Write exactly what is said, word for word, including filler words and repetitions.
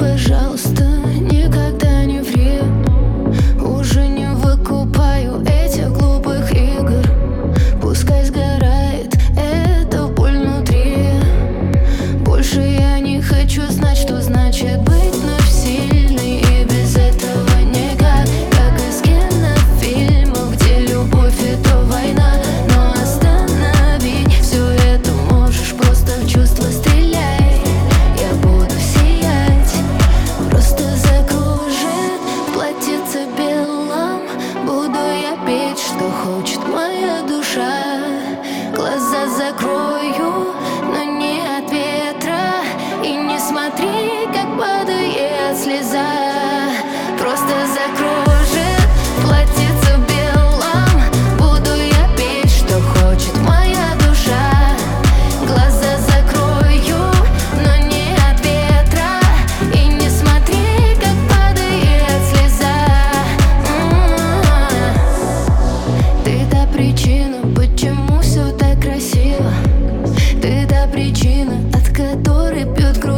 пожалуйста, никогда не ври. Уже не выкупаю этих глупых игр. Пускай сгорает эта боль внутри. Больше я не хочу знать, что значит быть вновь сильной. И без этого никак, как из кинофильмов, где любовь — это война. Но остановить все это можешь, просто в чувства стреляй. Я буду сиять, просто закружит в платьице белом. Буду я петь, что хочет моя душа. Глаза закрою, но не от ветра. И не смотри, как падает слеза. Просто закружит в платьице белом. Буду я петь, что хочет моя душа. Глаза закрою, но не от ветра. И не смотри, как падает слеза. М-м-м. Ты та причина, почему все так красиво. Ты та причина, от которой пьет кровь.